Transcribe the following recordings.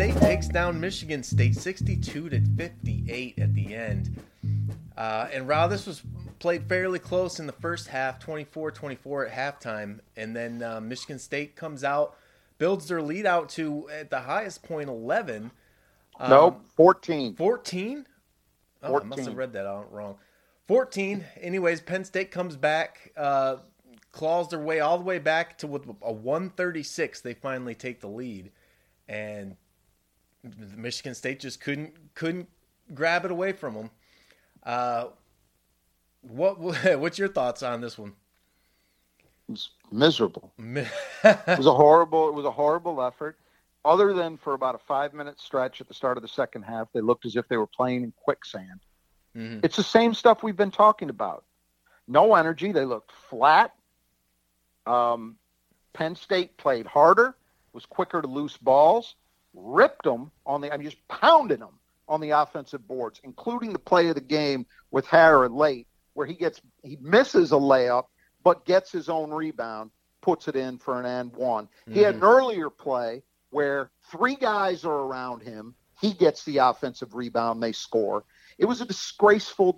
State takes down Michigan State 62-58 at the end. And Rob, this was played fairly close in the first half, 24-24 at halftime. And then Michigan State comes out, builds their lead out to, at the highest point, 11. Nope, 14. 14? Oh, 14. I must have read that out wrong. 14. Anyways, Penn State comes back, claws their way all the way back to with a 136. They finally take the lead. And Michigan State just couldn't grab it away from them. What's your thoughts on this one? It was miserable. It was a horrible effort. Other than for about a 5-minute stretch at the start of the second half, they looked as if they were playing in quicksand. Mm-hmm. It's the same stuff we've been talking about. No energy. They looked flat. Penn State played harder, was quicker to loose balls, ripped them just pounding them on the offensive boards, including the play of the game with Hara late, where he misses a layup, but gets his own rebound, puts it in for an and one. Mm-hmm. He had an earlier play where 3 guys are around him. He gets the offensive rebound. They score. It was a disgraceful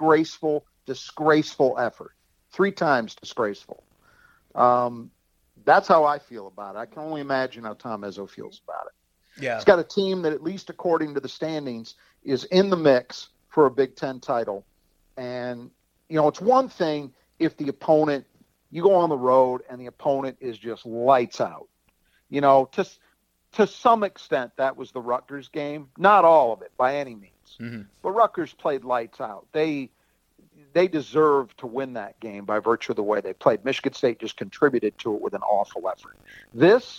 effort. 3 times disgraceful. That's how I feel about it. I can only imagine how Tom Izzo feels about it. Yeah. He's got a team that, at least according to the standings, is in the mix for a Big Ten title. And, it's one thing if the opponent, you go on the road and the opponent is just lights out. To some extent, that was the Rutgers game. Not all of it, by any means. Mm-hmm. But Rutgers played lights out. They deserved to win that game by virtue of the way they played. Michigan State just contributed to it with an awful effort. This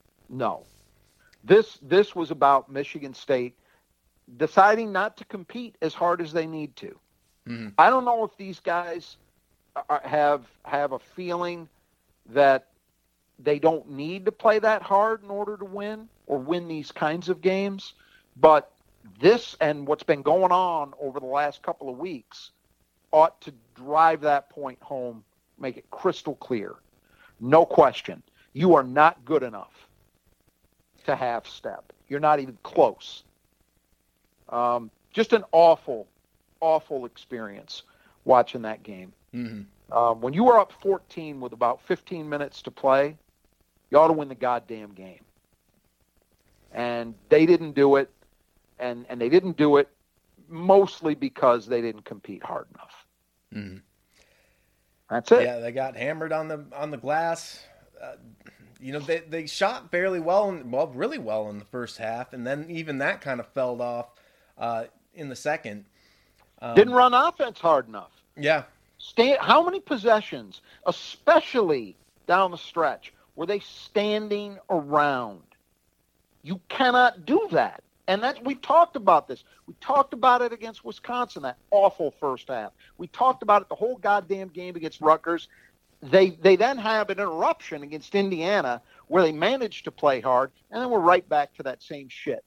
was about Michigan State deciding not to compete as hard as they need to. Mm-hmm. I don't know if these guys have a feeling that they don't need to play that hard in order to win or win these kinds of games. But this and what's been going on over the last couple of weeks ought to drive that point home, make it crystal clear. No question. You are not good enough to half step. You're not even close. Just an awful experience watching that game. Mm-hmm. When you are up 14 with about 15 minutes to play, you ought to win the goddamn game. And they didn't do it, and they didn't do it mostly because they didn't compete hard enough. Mm-hmm. That's it. Yeah, they got hammered on the glass. They shot fairly well, really well in the first half, and then even that kind of fell off in the second. Didn't run offense hard enough. Yeah. How many possessions, especially down the stretch, were they standing around? You cannot do that. And we've talked about this. We talked about it against Wisconsin, that awful first half. We talked about it the whole goddamn game against Rutgers. They then have an interruption against Indiana where they managed to play hard, and then we're right back to that same shit.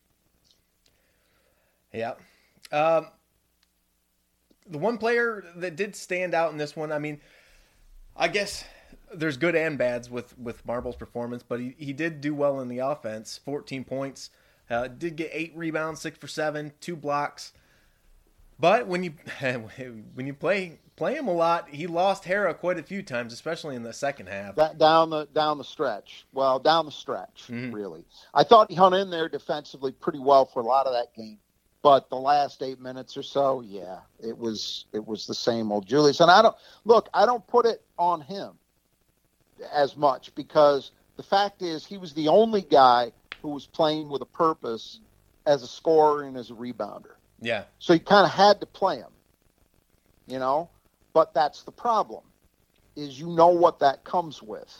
Yeah. The one player that did stand out in this one, I guess there's good and bads with Marble's performance, but he did do well in the offense. 14 points, did get 8 rebounds, 6 for 7, 2 blocks. But when you play him a lot, he lost Hara quite a few times, especially in the second half. Down the stretch. Well, down the stretch, mm-hmm. Really. I thought he hung in there defensively pretty well for a lot of that game. But the last 8 minutes or so, yeah, it was the same old Julius. And I don't put it on him as much because the fact is he was the only guy who was playing with a purpose as a scorer and as a rebounder. Yeah. So you kind of had to play him, But that's the problem, is what that comes with.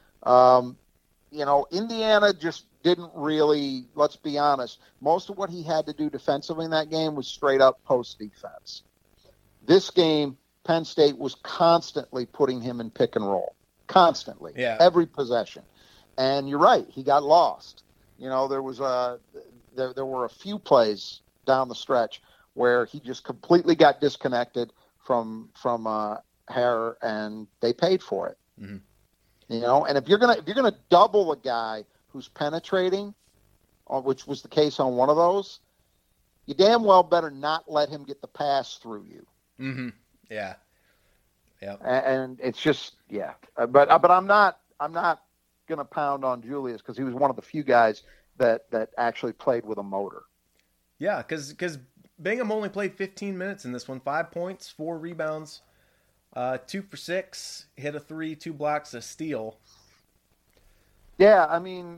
Indiana just didn't really, let's be honest, most of what he had to do defensively in that game was straight up post defense. This game, Penn State was constantly putting him in pick and roll. Constantly. Yeah. Every possession. And you're right, he got lost. There were a few plays down the stretch where he just completely got disconnected from Hare, and they paid for it. Mm-hmm. And if you're gonna double a guy who's penetrating, which was the case on one of those, you damn well better not let him get the pass through you. Mm-hmm. Yeah. Yeah. And it's just, yeah. But I'm not going to pound on Julius because he was one of the few guys that actually played with a motor. Yeah, because Bingham only played 15 minutes in this one. 5 points, 4 rebounds, 2 for 6, hit a 3, 2 blocks, a steal. Yeah, I mean,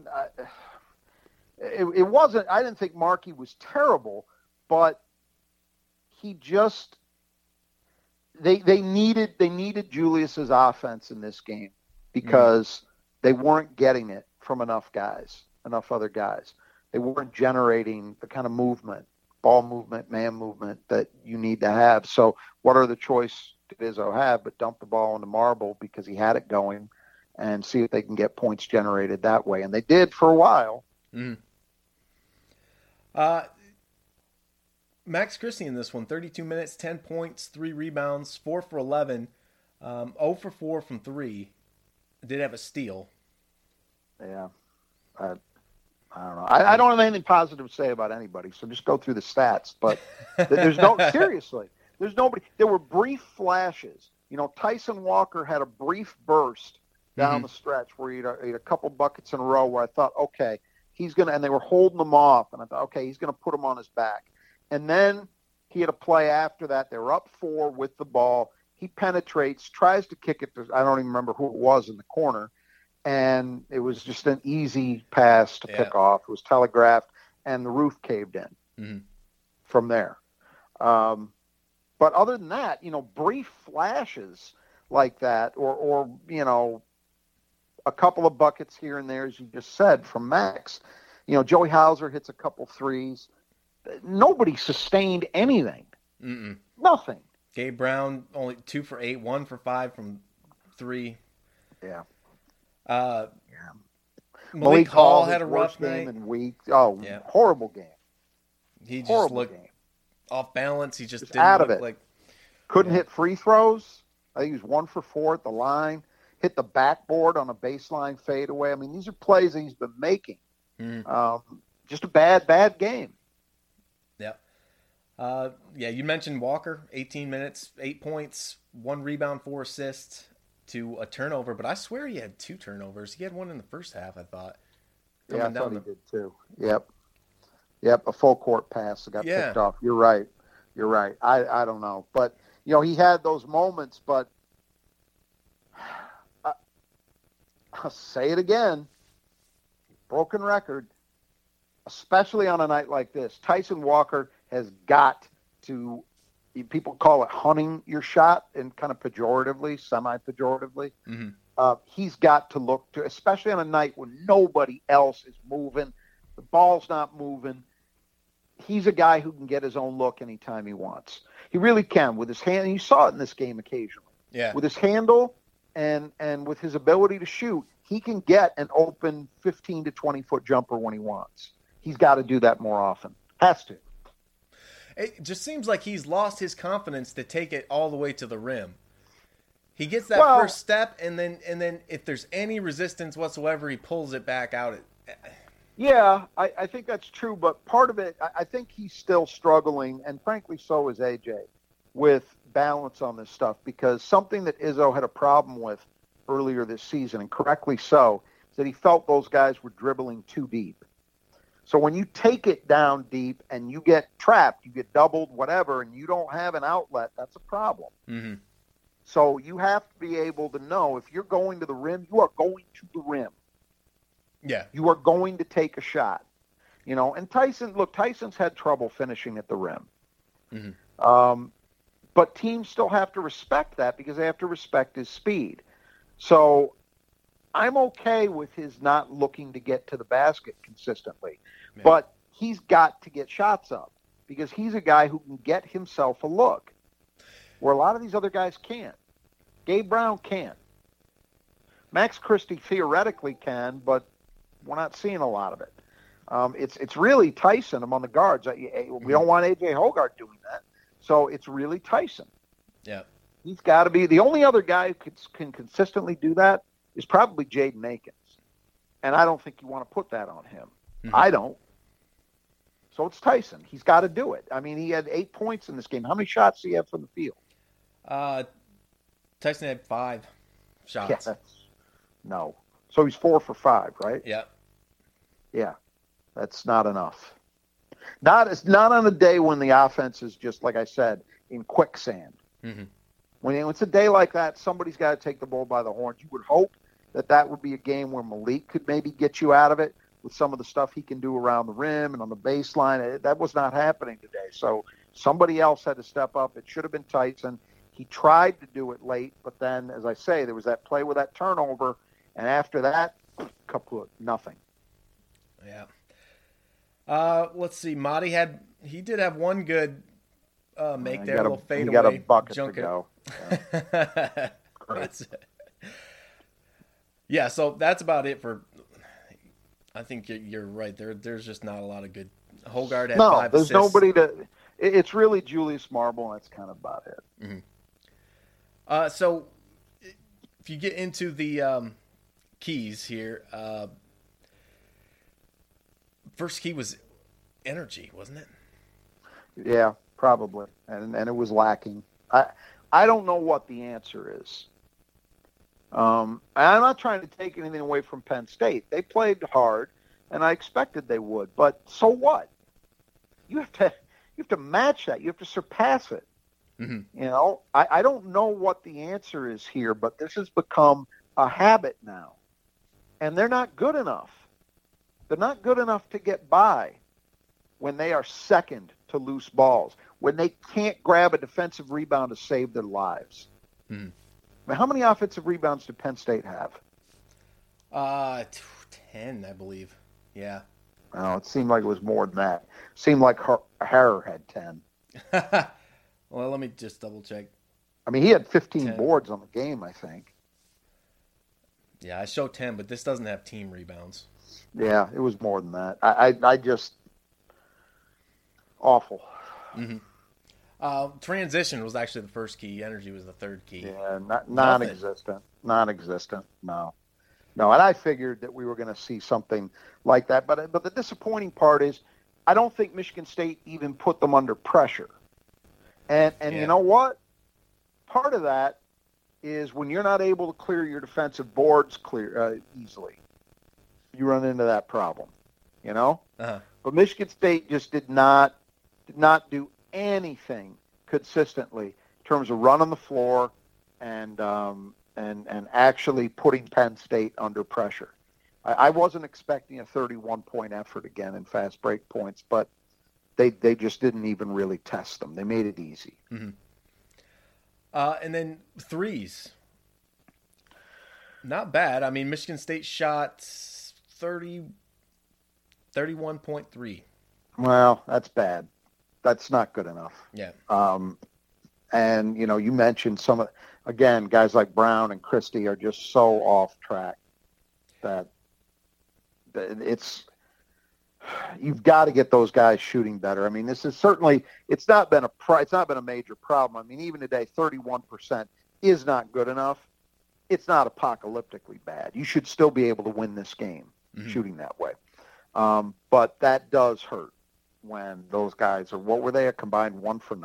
it wasn't. I didn't think Markey was terrible, but he just they needed Julius's offense in this game because they weren't getting it from enough other guys. They weren't generating the kind of movement, ball movement, man movement that you need to have. So what other choice did Izzo have but dump the ball into Marble because he had it going and see if they can get points generated that way. And they did for a while. Mm. Max Christie in this one, 32 minutes, 10 points, 3 rebounds, 4 for 11, 0 for 4 from 3. Did have a steal. Yeah. I don't know. I don't have anything positive to say about anybody, so just go through the stats. But seriously, there's nobody. There were brief flashes. You know, Tyson Walker had a brief burst down the stretch where he had a couple buckets in a row where I thought, okay, he's going to, and they were holding him off, and I thought, okay, he's going to put him on his back. And then he had a play after that. They were up 4 with the ball. He penetrates, tries to kick it to, I don't even remember who it was in the corner. And it was just an easy pass to pick off. It was telegraphed, and the roof caved in from there. But other than that, you know, brief flashes like that, or you know, a couple of buckets here and there, as you just said, from Max. You know, Joey Hauser hits a couple threes. Nobody sustained anything. Nothing. Gabe Brown, only 2 for 8, 1 for 5 from 3. Yeah. Malik Hall had a rough game night. and week. Oh, horrible game. He just looked off balance. He just didn't out of look it. like Couldn't hit free throws. I think he was 1 for 4 at the line. Hit the backboard on a baseline fadeaway. I mean, these are plays that he's been making. Just a bad game. Yeah. You mentioned Walker, 18 minutes, 8 points, 1 rebound, 4 assists to a turnover, but I swear he had 2 turnovers. He had one in the first half, I thought. Yeah, I thought he did too. Yep, a full court pass that got picked off. You're right. I don't know. But, you know, he had those moments, but I'll say it again, broken record, especially on a night like this. Tyson Walker has got to, people call it hunting your shot, and kind of pejoratively, semi-pejoratively. He's got to look to, especially on a night when nobody else is moving, the ball's not moving. He's a guy who can get his own look anytime he wants. He really can with his hand. And you saw it in this game occasionally. Yeah. With his handle and with his ability to shoot, he can get an open 15 to 20-foot jumper when he wants. He's got to do that more often. Has to. It just seems like he's lost his confidence to take it all the way to the rim. He gets that first step, and then if there's any resistance whatsoever, he pulls it back out. Yeah, I think that's true, but part of it, I think he's still struggling, and frankly so is AJ, with balance on this stuff, because something that Izzo had a problem with earlier this season, and correctly so, is that he felt those guys were dribbling too deep. So when you take it down deep and you get trapped, you get doubled, whatever, and you don't have an outlet, that's a problem. So you have to be able to know if you're going to the rim, you are going to the rim. Yeah. You are going to take a shot. You know, and Tyson's had trouble finishing at the rim. But teams still have to respect that because they have to respect his speed. So I'm okay with his not looking to get to the basket consistently. Yeah. But he's got to get shots up because he's a guy who can get himself a look where a lot of these other guys can't. Gabe Brown can't. Max Christie theoretically can, but we're not seeing a lot of it. It's really Tyson among the guards. We don't want A.J. Hogarth doing that. So it's really Tyson. Yeah. He's got to be – the only other guy who can consistently do that is probably Jaden Akins. And I don't think you want to put that on him. I don't. So it's Tyson. He's got to do it. I mean, he had 8 points in this game. How many shots do you have from the field? Tyson had 5 shots. Yeah, no. So he's 4 for 5, right? Yeah. Yeah. That's not enough. It's not on a day when the offense is just, like I said, in quicksand. Mm-hmm. When it's a day like that, somebody's got to take the bull by the horns. You would hope that would be a game where Malik could maybe get you out of it with some of the stuff he can do around the rim and on the baseline. That was not happening today. So somebody else had to step up. It should have been Tyson. He tried to do it late, but then, as I say, there was that play with that turnover, and after that, kaput, nothing. Yeah. Let's see. Marty did have one good make there, a little fade away. He got a bucket to go. Yeah. That's it. Yeah, so that's about it for. I think you're right. There's just not a lot of good. Hogard had 5 there's assists. Nobody to. It's really Julius Marble, and that's kind of about it. Mm-hmm. So, if you get into the keys here, first key was energy, wasn't it? Yeah, probably, and it was lacking. I don't know what the answer is. I'm not trying to take anything away from Penn State. They played hard, and I expected they would. But so what? You have to match that. You have to surpass it. Mm-hmm. You know, I don't know what the answer is here, but this has become a habit now, and they're not good enough. They're not good enough to get by when they are second to loose balls, when they can't grab a defensive rebound to save their lives. Mm-hmm. I mean, how many offensive rebounds did Penn State have? 10, I believe. Yeah. Oh, it seemed like it was more than that. It seemed like Harrer had 10. Well, let me just double check. I mean, he had 15 10. boards on the game, I think. Yeah, I show 10, but this doesn't have team rebounds. Yeah, it was more than that. I just awful. Mm-hmm. Transition was actually the first key. Energy was the third key. Yeah, non-existent. Non-existent. No. And I figured that we were going to see something like that. But the disappointing part is I don't think Michigan State even put them under pressure. And You know what? Part of that is when you're not able to clear your defensive boards easily, you run into that problem. You know? Uh-huh. But Michigan State just did not do anything consistently in terms of running the floor and actually putting Penn State under pressure. I wasn't expecting a 31-point effort again in fast break points, but they just didn't even really test them. They made it easy. Mm-hmm. And then threes. Not bad. I mean, Michigan State shot 31.3. Well, that's bad. That's not good enough. Yeah. And, you mentioned guys like Brown and Christie are just so off track that you've got to get those guys shooting better. I mean, this is certainly, it's not been a major problem. I mean, even today, 31% is not good enough. It's not apocalyptically bad. You should still be able to win this game shooting that way. But that does hurt when those guys are, what were they, a combined 1 for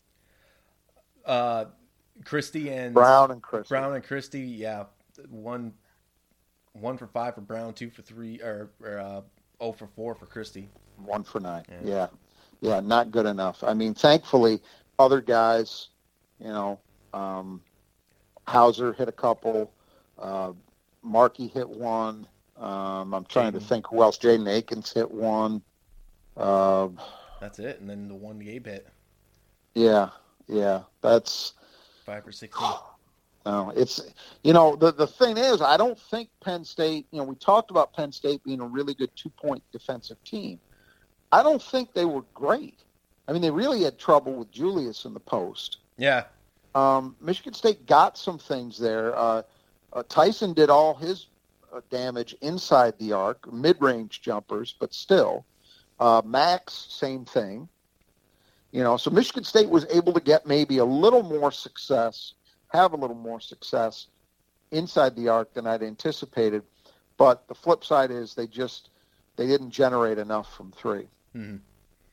9? Christie and Brown and Christie, yeah, 1 for 5 for Brown, 2 for 3, or 0 for 4 for Christie. 1 for 9. Yeah, not good enough. I mean, thankfully, other guys, Hauser hit a couple, Markey hit one. I'm trying to think who else. Jaden Akins hit one. That's it, and then the one Gabe hit. Yeah, that's 5 for 16. No, it's the thing is, I don't think Penn State. We talked about Penn State being a really good 2-point defensive team. I don't think they were great. I mean, they really had trouble with Julius in the post. Yeah. Michigan State got some things there. Tyson did all his damage inside the arc, mid-range jumpers, but still. Max, same thing. So Michigan State was able to get maybe a little more success, have a little more success inside the arc than I'd anticipated. But the flip side is they didn't generate enough from 3. Mm-hmm.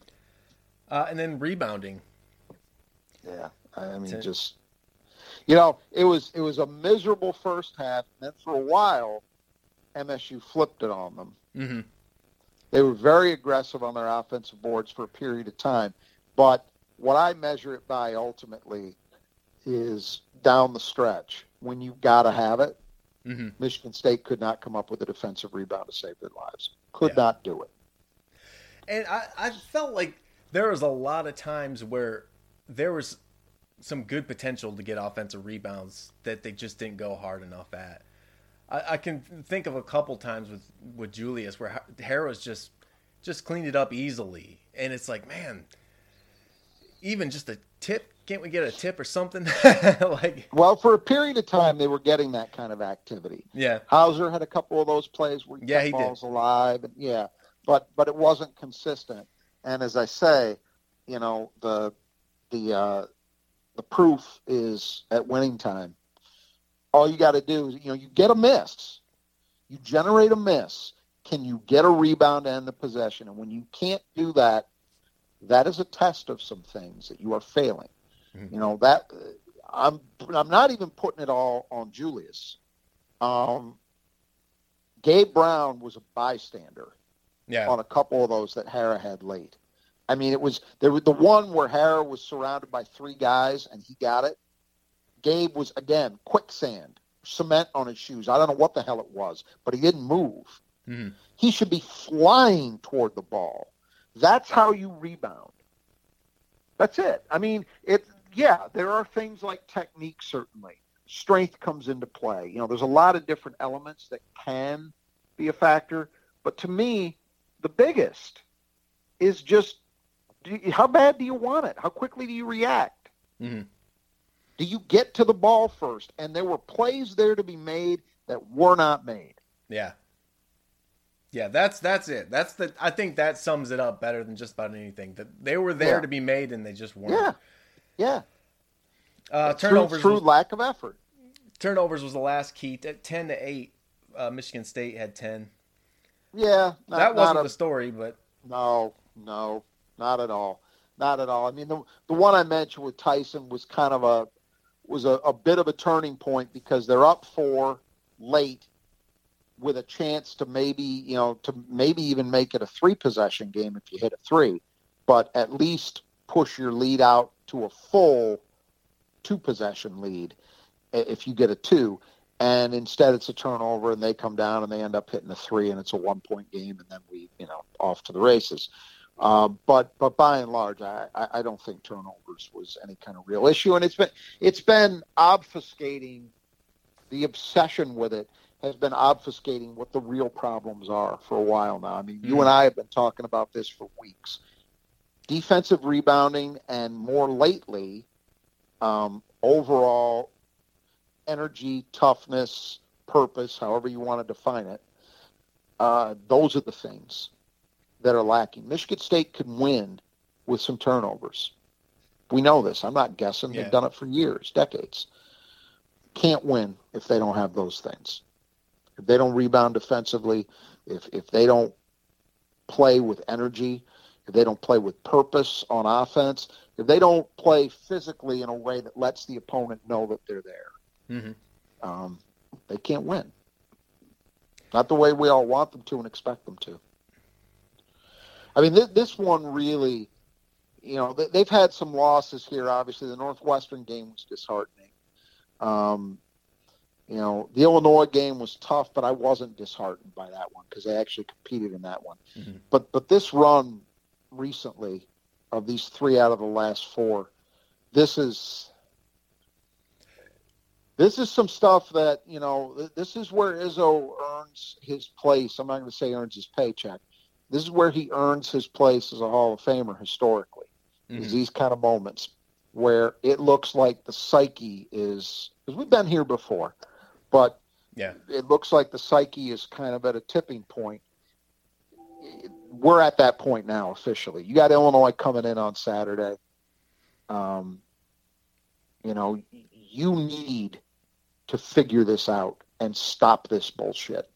And then rebounding. Yeah, I mean, just it was a miserable first half, and then for a while, MSU flipped it on them. Mm-hmm. They were very aggressive on their offensive boards for a period of time, but what I measure it by ultimately is down the stretch when you got to have it. Mm-hmm. Michigan State could not come up with a defensive rebound to save their lives. Could not do it. And I felt like there was a lot of times where there was some good potential to get offensive rebounds that they just didn't go hard enough at. I can think of a couple times with Julius where Harrah's just cleaned it up easily. And it's like, man, even just a tip, can't we get a tip or something? Well, for a period of time, they were getting that kind of activity. Yeah. Hauser had a couple of those plays where he kept balls alive. And, but it wasn't consistent. And as I say, the proof is at winning time. All you got to do is, you get a miss. You generate a miss. Can you get a rebound and the possession? And when you can't do that, that is a test of some things that you are failing. Mm-hmm. That I'm not even putting it all on Julius. Gabe Brown was a bystander on a couple of those that Harrah had late. I mean, there was the one where Harrah was surrounded by three guys and he got it. Gabe was, again, quicksand, cement on his shoes. I don't know what the hell it was, but he didn't move. Mm-hmm. He should be flying toward the ball. That's how you rebound. That's it. I mean, there are things like technique, certainly. Strength comes into play. There's a lot of different elements that can be a factor. But to me, the biggest is just how bad do you want it? How quickly do you react? Mm-hmm. Do you get to the ball first? And there were plays there to be made that were not made. Yeah. Yeah, that's it. I think that sums it up better than just about anything. That they were there to be made and they just weren't. Yeah. Turnovers through lack of effort. Turnovers was the last key. At 10-8, Michigan State had 10. Yeah, that wasn't the story, but no, not at all. Not at all. I mean, the one I mentioned with Tyson was kind of a bit of a turning point because they're up 4 late with a chance to maybe even make it a 3-possession game if you hit a 3, but at least push your lead out to a full 2-possession lead if you get a 2. And instead it's a turnover and they come down and they end up hitting a 3 and it's a 1-point game and then we, off to the races. But by and large, I don't think turnovers was any kind of real issue. And it's been obfuscating, the obsession with it has been obfuscating what the real problems are for a while now. I mean, you and I have been talking about this for weeks. Defensive rebounding and more lately, overall energy, toughness, purpose, however you want to define it, those are the things that are lacking. Michigan State can win with some turnovers. We know this. I'm not guessing. They've done it for years, decades. Can't win if they don't have those things. If they don't rebound defensively, if they don't play with energy, if they don't play with purpose on offense, if they don't play physically in a way that lets the opponent know that they're there, they can't win. Not the way we all want them to and expect them to. I mean, this one really, they've had some losses here. Obviously, the Northwestern game was disheartening. The Illinois game was tough, but I wasn't disheartened by that one because they actually competed in that one. Mm-hmm. But this run recently of these 3 out of the last 4, this is some stuff that, this is where Izzo earns his place. I'm not going to say earns his paycheck. This is where he earns his place as a Hall of Famer historically, is these kind of moments where it looks like the psyche is, because we've been here before, but it looks like the psyche is kind of at a tipping point. We're at that point now officially. You got Illinois coming in on Saturday. You need to figure this out and stop this bullshit.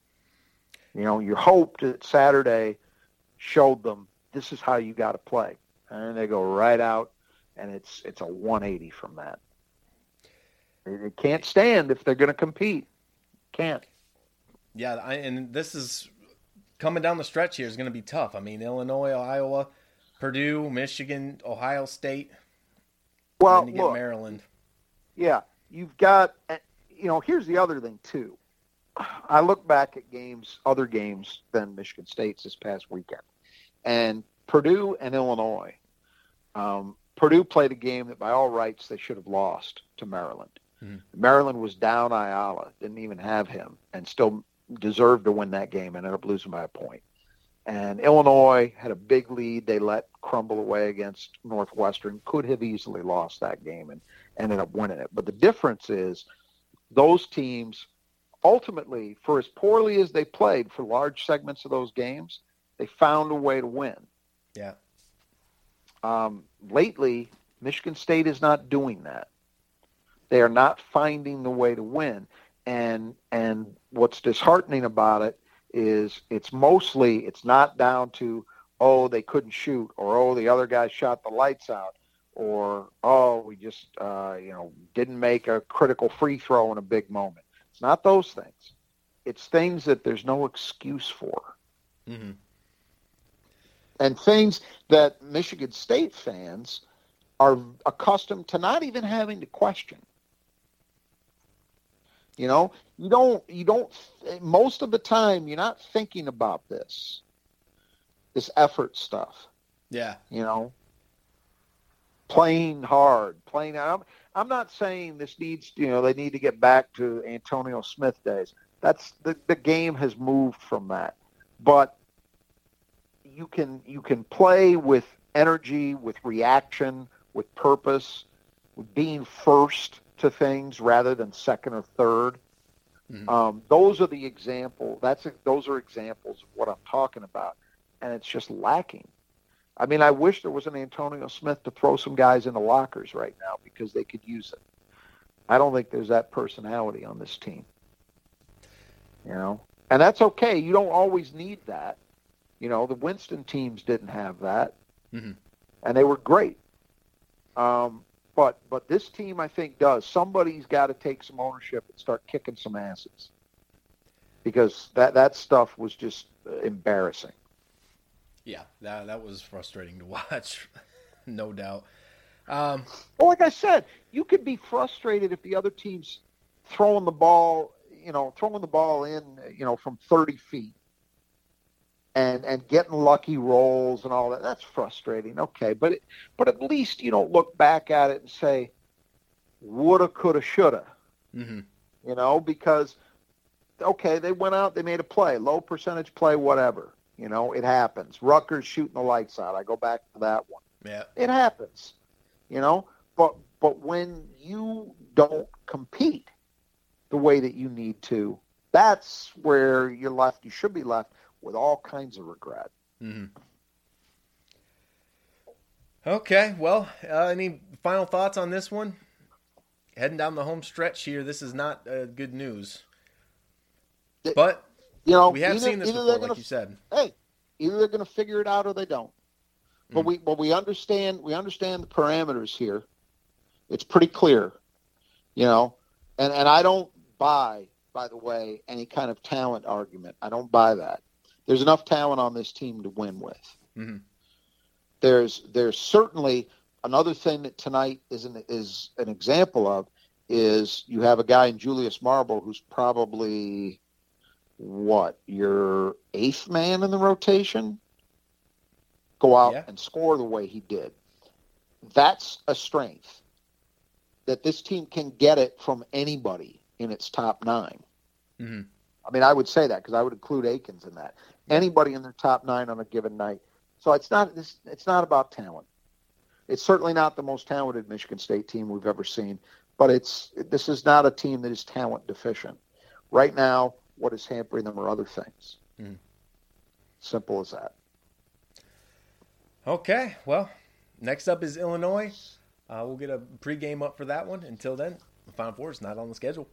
You hope that Saturday showed them this is how you got to play. and they go right out, and it's a 180 from that. They can't stand if they're going to compete. Can't. Yeah, and this is coming down the stretch here is going to be tough. I mean, Illinois, Iowa, Purdue, Michigan, Ohio State. Well, and then you get Maryland. Yeah, you've got, here's the other thing, too. I look back at other games than Michigan State's this past weekend. And Purdue and Illinois, Purdue played a game that by all rights they should have lost to Maryland. Mm-hmm. Maryland was down Ayala, didn't even have him, and still deserved to win that game and ended up losing by a point. And Illinois had a big lead. They let crumble away against Northwestern, could have easily lost that game and ended up winning it. But the difference is those teams, ultimately, for as poorly as they played for large segments of those games, they found a way to win. Yeah. Lately, Michigan State is not doing that. They are not finding the way to win. And what's disheartening about it is it's not down to, oh, they couldn't shoot, or, oh, the other guy shot the lights out, or, oh, we just, didn't make a critical free throw in a big moment. It's not those things. It's things that there's no excuse for. Mm-hmm. And things that Michigan State fans are accustomed to not even having to question. You don't, most of the time, you're not thinking about this effort stuff. Yeah. Playing hard, I'm not saying this needs, they need to get back to Antonio Smith days. That's the game has moved from that. But you can play with energy, with reaction, with purpose, with being first to things rather than second or third. Mm-hmm. Those are the example. Those are examples of what I'm talking about, and it's just lacking. I mean, I wish there was an Antonio Smith to throw some guys in the lockers right now because they could use it. I don't think there's that personality on this team. And that's okay. You don't always need that. The Winston teams didn't have that, mm-hmm. and they were great. But this team, I think, does. Somebody's got to take some ownership and start kicking some asses, because that stuff was just embarrassing. Yeah, that was frustrating to watch, no doubt. Well, like I said, you could be frustrated if the other team's throwing the ball in, from 30 feet and getting lucky rolls and all that. That's frustrating. Okay, but at least you don't look back at it and say, woulda, coulda, shoulda. Mm-hmm. Because, okay, they went out, they made a play, low percentage play, whatever. It happens. Rutgers shooting the lights out. I go back to that one. Yeah. It happens. But when you don't compete the way that you need to, that's where you're left. You should be left with all kinds of regret. Mm-hmm. Okay, well, any final thoughts on this one? Heading down the home stretch here, this is not good news. But we have seen this before, like you said. Hey, either they're going to figure it out or they don't. But we understand the parameters here. It's pretty clear, and I don't buy, by the way, any kind of talent argument. I don't buy that. There's enough talent on this team to win with. Mm-hmm. There's certainly another thing that tonight is an example of is you have a guy in Julius Marble who's probably your eighth man in the rotation, go out and score the way he did. That's a strength that this team can get it from anybody in its top 9. Mm-hmm. I mean, I would say that because I would include Akins in that. Anybody in their top 9 on a given night. So it's not about talent. It's certainly not the most talented Michigan State team we've ever seen, but this is not a team that is talent deficient. Right now, what is hampering them are other things. Mm. Simple as that. Okay, well, next up is Illinois. We'll get a pregame up for that one. Until then, the Final Four is not on the schedule.